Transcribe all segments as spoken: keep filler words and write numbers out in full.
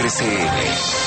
R C N.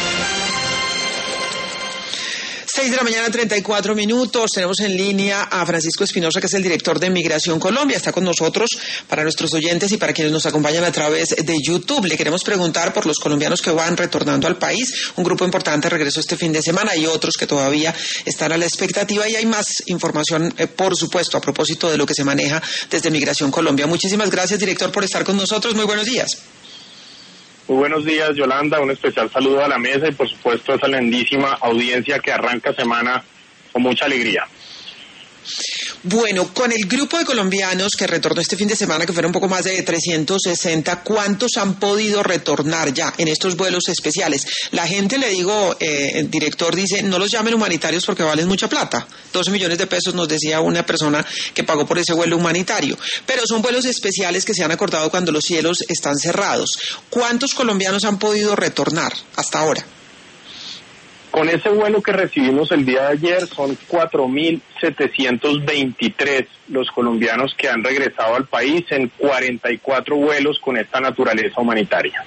seis de la mañana, treinta y cuatro minutos. Tenemos en línea a Francisco Espinosa, que es el director de Migración Colombia. Está con nosotros para nuestros oyentes y para quienes nos acompañan a través de YouTube. Le queremos preguntar por los colombianos que van retornando al país. Un grupo importante regresó este fin de semana. Hay otros que todavía están a la expectativa y hay más información, eh, por supuesto, a propósito de lo que se maneja desde Migración Colombia. Muchísimas gracias, director, por estar con nosotros. Muy buenos días. Muy buenos días, Yolanda, un especial saludo a la mesa y por supuesto a esa lindísima audiencia que arranca semana con mucha alegría. Bueno, con el grupo de colombianos que retornó este fin de semana, que fueron un poco más de trescientos sesenta, ¿cuántos han podido retornar ya en estos vuelos especiales? La gente, le digo, eh, el director dice, no los llamen humanitarios porque valen mucha plata. doce millones de pesos nos decía una persona que pagó por ese vuelo humanitario. Pero son vuelos especiales que se han acordado cuando los cielos están cerrados. ¿Cuántos colombianos han podido retornar hasta ahora? Con ese vuelo que recibimos el día de ayer son cuatro mil setecientos veintitrés los colombianos que han regresado al país en cuarenta y cuatro vuelos con esta naturaleza humanitaria.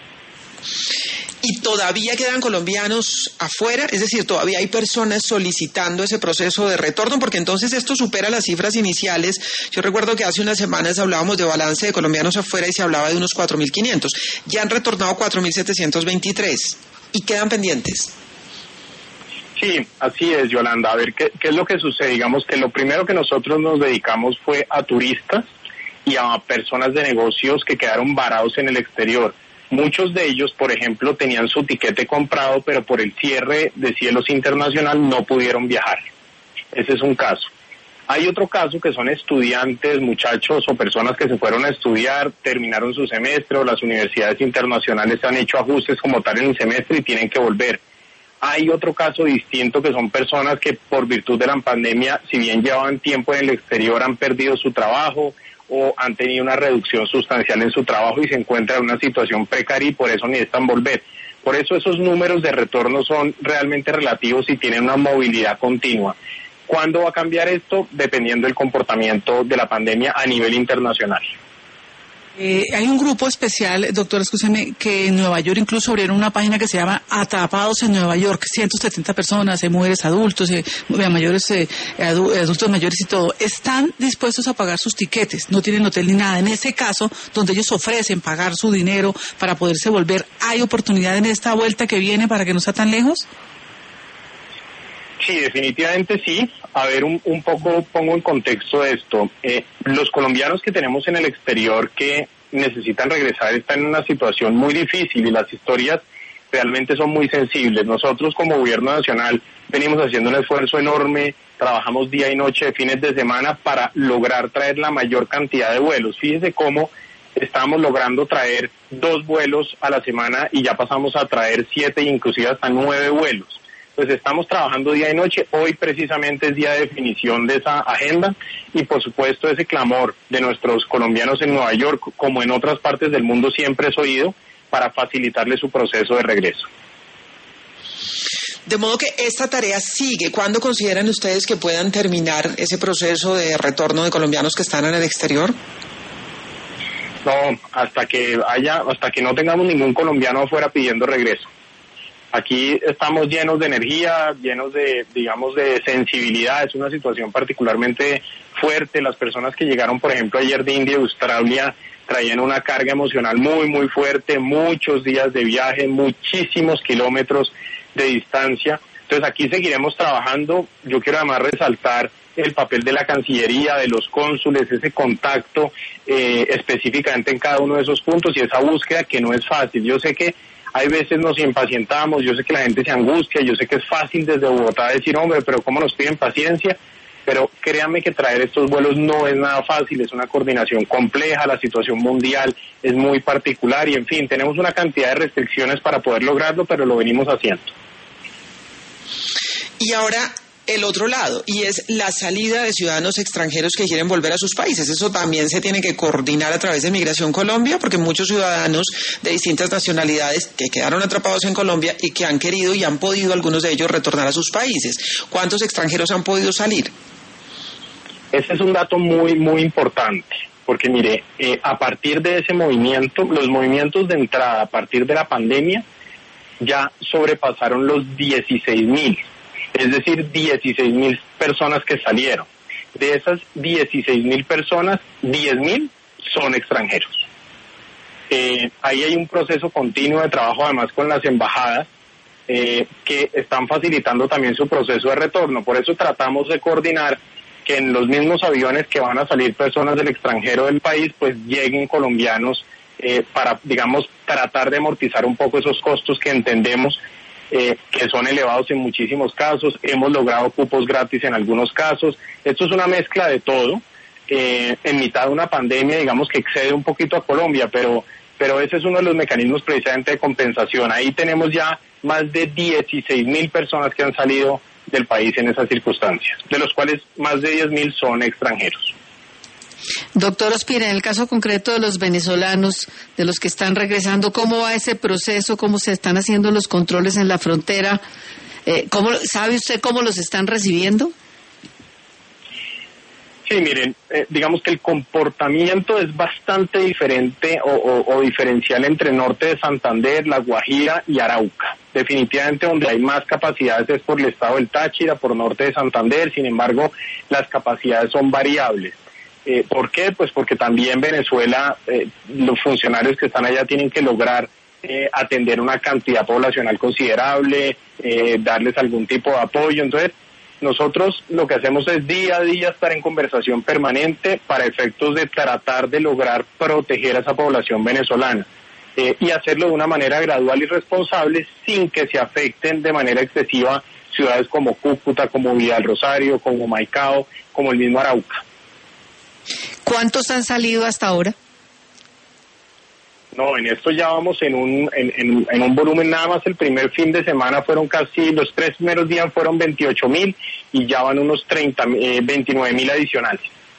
¿Y todavía quedan colombianos afuera? Es decir, ¿todavía hay personas solicitando ese proceso de retorno? Porque entonces esto supera las cifras iniciales. Yo recuerdo que hace unas semanas hablábamos de balance de colombianos afuera y se hablaba de unos cuatro mil quinientos. Ya han retornado cuatro mil setecientos veintitrés y quedan pendientes. Sí, así es, Yolanda. A ver, ¿qué, qué es lo que sucede? Digamos que lo primero que nosotros nos dedicamos fue a turistas y a personas de negocios que quedaron varados en el exterior. Muchos de ellos, por ejemplo, tenían su tiquete comprado, pero por el cierre de cielos internacional no pudieron viajar. Ese es un caso. Hay otro caso que son estudiantes, muchachos o personas que se fueron a estudiar, terminaron su semestre o las universidades internacionales han hecho ajustes como tal en el semestre y tienen que volver. Hay otro caso distinto que son personas que por virtud de la pandemia, si bien llevaban tiempo en el exterior, han perdido su trabajo o han tenido una reducción sustancial en su trabajo y se encuentran en una situación precaria y por eso necesitan volver. Por eso esos números de retorno son realmente relativos y tienen una movilidad continua. ¿Cuándo va a cambiar esto? Dependiendo del comportamiento de la pandemia a nivel internacional. Eh, hay un grupo especial, doctor, escúcheme, que en Nueva York incluso abrieron una página que se llama Atrapados en Nueva York, ciento setenta personas, eh, mujeres, adultos, eh, mayores, eh, adu- adultos mayores y todo, están dispuestos a pagar sus tiquetes, no tienen hotel ni nada. En ese caso, donde ellos ofrecen pagar su dinero para poderse volver, ¿hay oportunidad en esta vuelta que viene para que no sea tan lejos? Sí, definitivamente sí. A ver, un, un poco pongo en contexto esto. Eh, los colombianos que tenemos en el exterior que necesitan regresar están en una situación muy difícil y las historias realmente son muy sensibles. Nosotros como gobierno nacional venimos haciendo un esfuerzo enorme, trabajamos día y noche, fines de semana para lograr traer la mayor cantidad de vuelos. Fíjense cómo estamos logrando traer dos vuelos a la semana y ya pasamos a traer siete e inclusive hasta nueve vuelos. Pues estamos trabajando día y noche. Hoy precisamente es día de definición de esa agenda y por supuesto ese clamor de nuestros colombianos en Nueva York, como en otras partes del mundo, siempre es oído para facilitarle su proceso de regreso. De modo que esta tarea sigue. ¿Cuándo consideran ustedes que puedan terminar ese proceso de retorno de colombianos que están en el exterior? No, hasta que haya, hasta que no tengamos ningún colombiano afuera pidiendo regreso. Aquí estamos llenos de energía, llenos de, digamos, de sensibilidad. Es una situación particularmente fuerte. Las personas que llegaron, por ejemplo, ayer de India y Australia, traían una carga emocional muy, muy fuerte, muchos días de viaje, muchísimos kilómetros de distancia. Entonces aquí seguiremos trabajando. Yo quiero además resaltar el papel de la Cancillería, de los cónsules, ese contacto eh, específicamente en cada uno de esos puntos y esa búsqueda que no es fácil. Yo sé que hay veces nos impacientamos, yo sé que la gente se angustia, yo sé que es fácil desde Bogotá decir, hombre, pero ¿cómo nos piden paciencia? Pero créanme que traer estos vuelos no es nada fácil, es una coordinación compleja, la situación mundial es muy particular y en fin, tenemos una cantidad de restricciones para poder lograrlo, pero lo venimos haciendo. Y ahora el otro lado, y es la salida de ciudadanos extranjeros que quieren volver a sus países. Eso también se tiene que coordinar a través de Migración Colombia, porque muchos ciudadanos de distintas nacionalidades que quedaron atrapados en Colombia y que han querido y han podido, algunos de ellos, retornar a sus países. ¿Cuántos extranjeros han podido salir? Ese es un dato muy, muy importante. porque mire, eh, a partir de ese movimiento, los movimientos de entrada a partir de la pandemia ya sobrepasaron los dieciséis mil, es decir, dieciséis mil personas que salieron. De esas dieciséis mil personas, diez mil son extranjeros. Eh, ahí hay un proceso continuo de trabajo además con las embajadas eh, que están facilitando también su proceso de retorno. Por eso tratamos de coordinar que en los mismos aviones que van a salir personas del extranjero del país, pues lleguen colombianos eh, para, digamos, tratar de amortizar un poco esos costos que entendemos eh, que son elevados en muchísimos casos. Hemos logrado cupos gratis en algunos casos. Esto es una mezcla de todo. Eh, en mitad de una pandemia, digamos que excede un poquito a Colombia, pero pero ese es uno de los mecanismos precisamente de compensación. Ahí tenemos ya más de dieciséis mil personas que han salido del país en esas circunstancias, de los cuales más de diez mil son extranjeros. Doctor Ospina, en el caso concreto de los venezolanos, de los que están regresando, ¿cómo va ese proceso? ¿Cómo se están haciendo los controles en la frontera? Eh, ¿cómo, ¿Sabe usted cómo los están recibiendo? Sí, miren, eh, digamos que el comportamiento es bastante diferente o, o, o diferencial entre norte de Santander, La Guajira y Arauca. Definitivamente donde hay más capacidades es por el estado del Táchira, por norte de Santander. Sin embargo, las capacidades son variables. Eh, ¿Por qué? Pues porque también Venezuela, eh, los funcionarios que están allá tienen que lograr eh, atender una cantidad poblacional considerable, eh, darles algún tipo de apoyo. Entonces, nosotros lo que hacemos es día a día estar en conversación permanente para efectos de tratar de lograr proteger a esa población venezolana eh, y hacerlo de una manera gradual y responsable sin que se afecten de manera excesiva ciudades como Cúcuta, como Villa del Rosario, como Maicao, como el mismo Arauca. ¿Cuántos han salido hasta ahora? No, en esto ya vamos en un en, en, en un volumen nada más. El primer fin de semana fueron casi, los tres primeros días fueron veintiocho mil y ya van unos treinta, eh, veintinueve mil adicionales.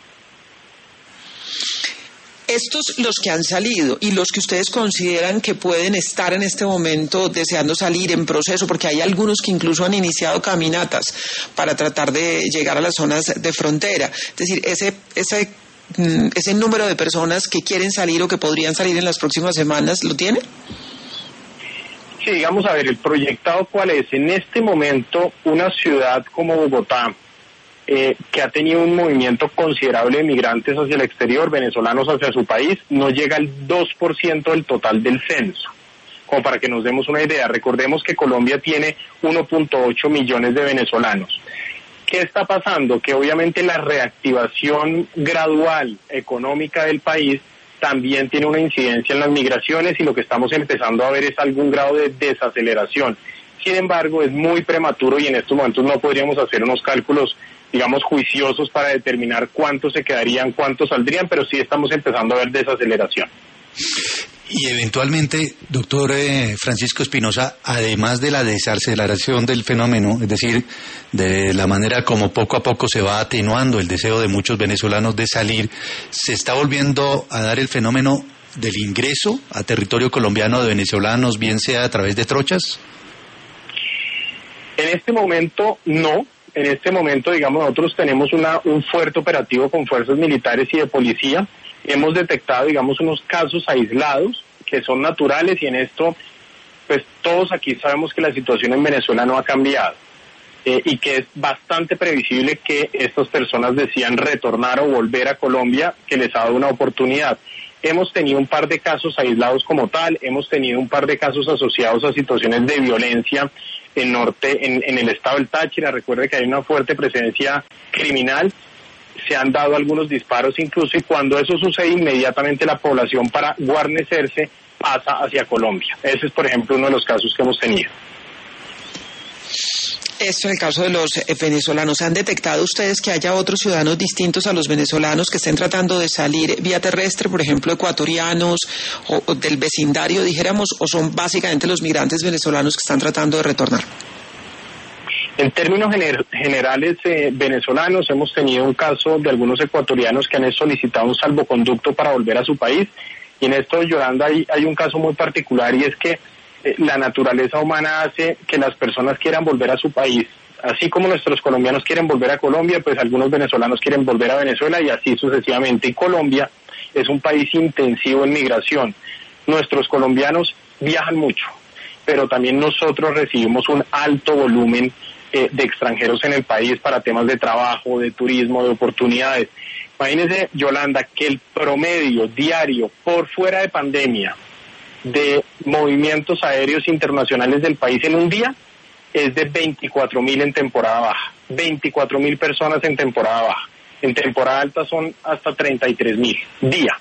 Estos, los que han salido y los que ustedes consideran que pueden estar en este momento deseando salir en proceso, porque hay algunos que incluso han iniciado caminatas para tratar de llegar a las zonas de frontera. Es decir, ese ese ese número de personas que quieren salir o que podrían salir en las próximas semanas, ¿lo tiene? Sí, digamos, a ver, el proyectado cuál es. En este momento, una ciudad como Bogotá, eh, que ha tenido un movimiento considerable de migrantes hacia el exterior, venezolanos hacia su país, no llega al dos por ciento del total del censo. Como para que nos demos una idea, recordemos que Colombia tiene uno punto ocho millones de venezolanos. ¿Qué está pasando? Que obviamente la reactivación gradual económica del país también tiene una incidencia en las migraciones y lo que estamos empezando a ver es algún grado de desaceleración. Sin embargo, es muy prematuro y en estos momentos no podríamos hacer unos cálculos, digamos, juiciosos para determinar cuántos se quedarían, cuántos saldrían, pero sí estamos empezando a ver desaceleración. Y eventualmente, doctor eh, Francisco Espinosa, además de la desaceleración del fenómeno, es decir, de la manera como poco a poco se va atenuando el deseo de muchos venezolanos de salir, ¿se está volviendo a dar el fenómeno del ingreso a territorio colombiano de venezolanos, bien sea a través de trochas? En este momento, no. En este momento, digamos, nosotros tenemos una, un fuerte operativo con fuerzas militares y de policía. Hemos detectado, digamos, unos casos aislados que son naturales y en esto, pues todos aquí sabemos que la situación en Venezuela no ha cambiado eh, y que es bastante previsible que estas personas decidan retornar o volver a Colombia, que les ha dado una oportunidad. Hemos tenido un par de casos aislados como tal, hemos tenido un par de casos asociados a situaciones de violencia en norte, en, en el estado del Táchira. Recuerde que hay una fuerte presencia criminal. Se han dado algunos disparos incluso y cuando eso sucede inmediatamente la población para guarnecerse pasa hacia Colombia. Ese es por ejemplo uno de los casos que hemos tenido. Esto en el caso de los venezolanos. ¿Han detectado ustedes que haya otros ciudadanos distintos a los venezolanos que estén tratando de salir vía terrestre, por ejemplo ecuatorianos o, o del vecindario dijéramos, o son básicamente los migrantes venezolanos que están tratando de retornar? En términos gener- generales eh, venezolanos, hemos tenido un caso de algunos ecuatorianos que han solicitado un salvoconducto para volver a su país y en esto, Yolanda, hay, hay un caso muy particular y es que eh, la naturaleza humana hace que las personas quieran volver a su país. Así como nuestros colombianos quieren volver a Colombia, pues algunos venezolanos quieren volver a Venezuela y así sucesivamente. Y Colombia es un país intensivo en migración. Nuestros colombianos viajan mucho, pero también nosotros recibimos un alto volumen eh, de extranjeros en el país para temas de trabajo, de turismo, de oportunidades. Imagínense, Yolanda, que el promedio diario por fuera de pandemia de movimientos aéreos internacionales del país en un día es de veinticuatro mil en temporada baja, veinticuatro mil personas en temporada baja. En temporada alta son hasta treinta y tres mil día.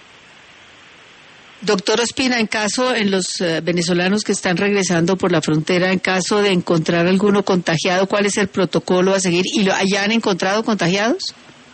Doctor Ospina, en caso, en los uh, venezolanos que están regresando por la frontera, en caso de encontrar alguno contagiado, ¿cuál es el protocolo a seguir? ¿Y lo, allá han encontrado contagiados?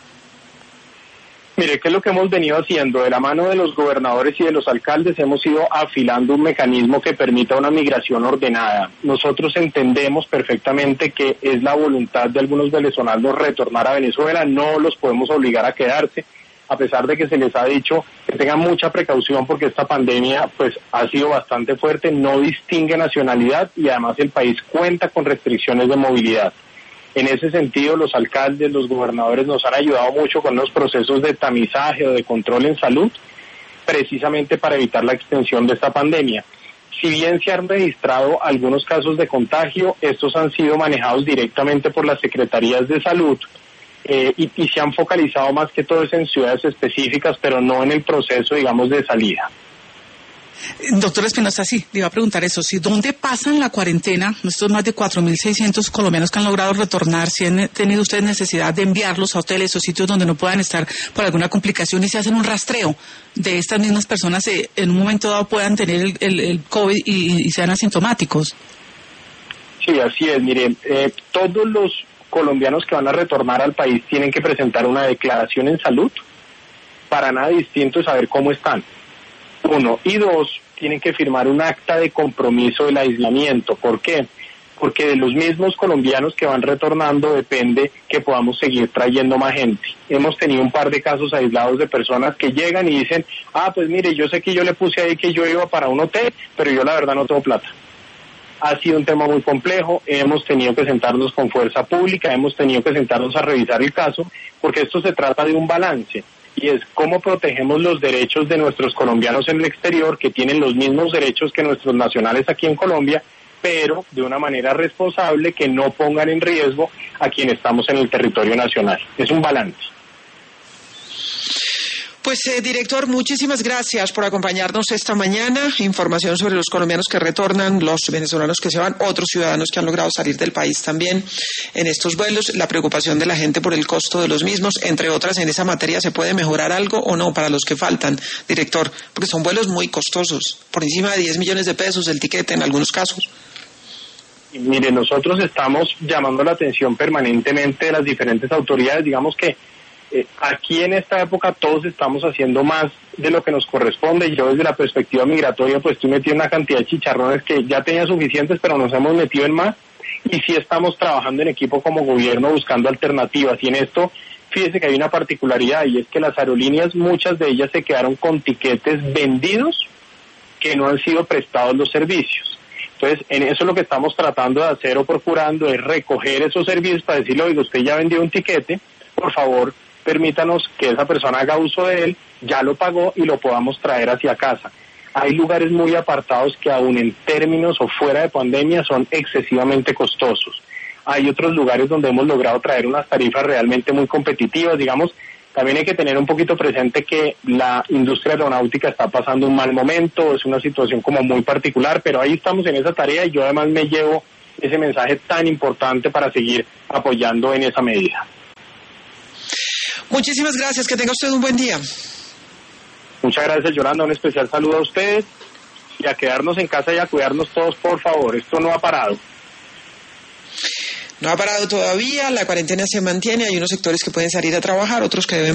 Mire, ¿qué es lo que hemos venido haciendo? De la mano de los gobernadores y de los alcaldes hemos ido afilando un mecanismo que permita una migración ordenada. Nosotros entendemos perfectamente que es la voluntad de algunos venezolanos retornar a Venezuela, no los podemos obligar a quedarse, a pesar de que se les ha dicho que tengan mucha precaución porque esta pandemia pues ha sido bastante fuerte, no distingue nacionalidad y además el país cuenta con restricciones de movilidad. En ese sentido, los alcaldes, los gobernadores nos han ayudado mucho con los procesos de tamizaje o de control en salud, precisamente para evitar la extensión de esta pandemia. Si bien se han registrado algunos casos de contagio, estos han sido manejados directamente por las secretarías de salud eh, y, y se han focalizado más que todo en ciudades específicas, pero no en el proceso, digamos, de salida. Doctor Espinosa, sí, le iba a preguntar eso, si ¿dónde pasan la cuarentena estos más de cuatro mil seiscientos colombianos que han logrado retornar? Si han tenido ustedes necesidad de enviarlos a hoteles o sitios donde no puedan estar por alguna complicación y se hacen un rastreo de estas mismas personas que en un momento dado puedan tener el, el, el COVID y, y sean asintomáticos. Sí, así es, miren, eh, todos los colombianos que van a retornar al país tienen que presentar una declaración en salud, para nada distinto es saber cómo están. Uno, y dos, tienen que firmar un acta de compromiso del aislamiento. ¿Por qué? Porque de los mismos colombianos que van retornando depende que podamos seguir trayendo más gente. Hemos tenido un par de casos aislados de personas que llegan y dicen, ah, pues mire, yo sé que yo le puse ahí que yo iba para un hotel, pero yo la verdad no tengo plata. Ha sido un tema muy complejo, hemos tenido que sentarnos con fuerza pública, hemos tenido que sentarnos a revisar el caso, porque esto se trata de un balance. Y es cómo protegemos los derechos de nuestros colombianos en el exterior, que tienen los mismos derechos que nuestros nacionales aquí en Colombia, pero de una manera responsable, que no pongan en riesgo a quienes estamos en el territorio nacional. Es un balance. Pues, eh, director, muchísimas gracias por acompañarnos esta mañana. Información sobre los colombianos que retornan, los venezolanos que se van, otros ciudadanos que han logrado salir del país también en estos vuelos, la preocupación de la gente por el costo de los mismos, entre otras. En esa materia, ¿se puede mejorar algo o no para los que faltan, director? Porque son vuelos muy costosos, por encima de diez millones de pesos el tiquete en algunos casos. Mire, nosotros estamos llamando la atención permanentemente de las diferentes autoridades. Digamos que Eh, aquí en esta época todos estamos haciendo más de lo que nos corresponde. Yo desde la perspectiva migratoria pues estoy metido en una cantidad de chicharrones que ya tenía suficientes, pero nos hemos metido en más, y sí estamos trabajando en equipo como gobierno buscando alternativas. Y en esto, fíjese que hay una particularidad, y es que las aerolíneas, muchas de ellas se quedaron con tiquetes vendidos que no han sido prestados los servicios. Entonces, en eso lo que estamos tratando de hacer o procurando es recoger esos servicios para decirle, oiga, usted ya vendió un tiquete, por favor, permítanos que esa persona haga uso de él, ya lo pagó y lo podamos traer hacia casa. Hay lugares muy apartados que aún en términos o fuera de pandemia son excesivamente costosos. Hay otros lugares donde hemos logrado traer unas tarifas realmente muy competitivas. Digamos, también hay que tener un poquito presente que la industria aeronáutica está pasando un mal momento, es una situación como muy particular, pero ahí estamos en esa tarea y yo además me llevo ese mensaje tan importante para seguir apoyando en esa medida. Muchísimas gracias, que tenga usted un buen día. Muchas gracias, Yolanda, un especial saludo a ustedes y a quedarnos en casa y a cuidarnos todos, por favor, esto no ha parado. No ha parado todavía, la cuarentena se mantiene, hay unos sectores que pueden salir a trabajar, otros que deben